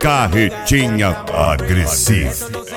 Carretinha agressiva.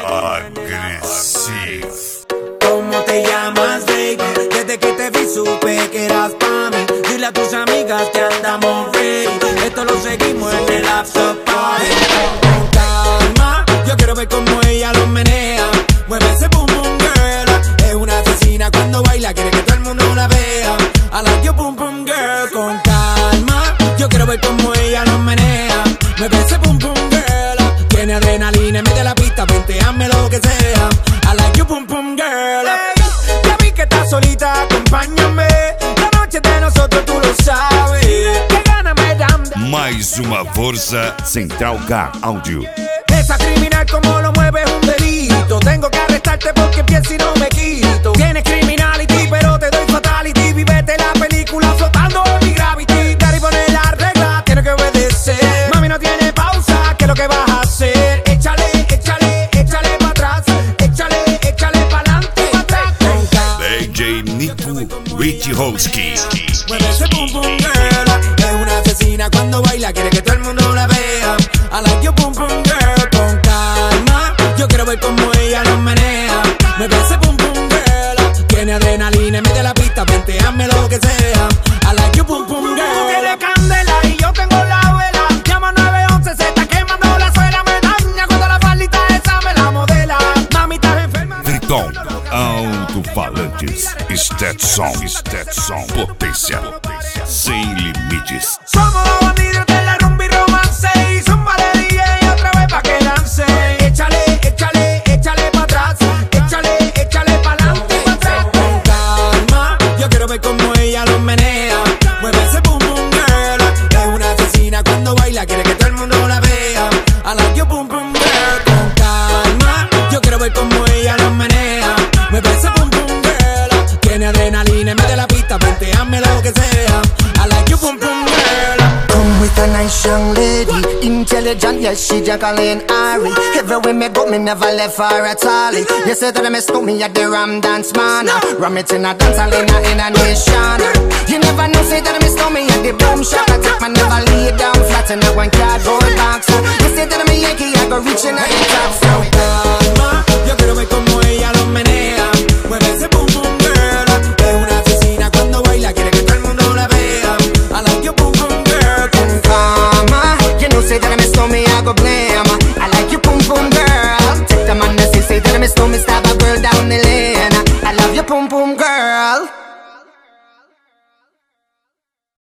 ¿Cómo te llamas, baby? Desde que te vi supe que eras pa' mí. Dile a tus amigas que andamos ready. Esto lo seguimos en el after party. Con calma, yo quiero ver cómo ella lo menea. Mueve ese boom boom girl. Es una asesina cuando baila, quiere que todo el mundo la vea. I like your boom boom girl. Con calma, yo quiero ver cómo ella lo menea. Mueve ese boom boom girl. Tiene adrenalina, mete la pista, venteame lo que sea. I like your boom boom girl. Hey, ya vi que estás solita, acompáñame. La noche de nosotros tú lo sabes. Que gana me dan. Mais uma força Central K Áudio. Esa criminal como lo mueve es un delito. Tengo que arrestarte porque pienso y no me quito. Tienes criminality pero te doy fatality. Vívete la película flotando en mi gravity. Daddy pone la regla, tiene que obedecer. Mami no tiene pausa, ¿qué es lo que vas a hacer? Échale, échale, échale pa' atrás. Échale, échale pa'lante, pa' atrás. DJ Nico Witchowski. Mueve ese boom boom girl. Es una asesina cuando baila, quiere que todo el mundo la vea. I like your boom boom girl. Con calma, yo quiero ver cómo ella lo menea. Mueve ese boom boom girl. Tiene adrenalina, mete la pista, venteame lo que sea. I like your boom boom girl. Tú tienes candela y yo tengo la vela. Llama 911, se está quemando la suela. Me daña cuando la faldita esa me la modela. Mami, estás enferma. Triton Alto-Falantes. Stetson. Potência sem limites. Somos los bandidos de la rumba y romance. Y zúmbale DJ otra vez pa' que lance. Échale, échale, échale pa' atrás. Échale, échale pa'lante y pa' atrás. Con calma, yo quiero ver cómo ella lo menea. Mueve ese boom boom girl. Es una asesina cuando baila, quiere que todo el mundo la vea. I like your boom boom girl. Con calma, yo quiero ver cómo ella lo menea. Mueve ese boom boom girl. Tiene adrenalina, mete la pista, venteame lo que sea. I like your boom boom girl. Come with a nice young lady, intelligent, yes, she Jacqueline Ari. Everywhere me go, me never left her at all. You say that I miss me at the Ram Dance Man. Ram it in a dance hall in a nation. You never know, say that I miss me at the Boom Shop. I take my never lay down flat in a one cardboard box. You say that I'm a Yankee, I go reaching at the top. So calma, yo quiero ver cómo ella lo menea. Mueve ese boom boom girl. Es una asesina cuando baila, quiere que todo el mundo la vea. I like your boom boom girl. Con calma, you know, say that I miss me, I go blame. I like you, boom boom girl. Take the man that say that I miss me, stab a girl down the lane. I love you, boom boom girl.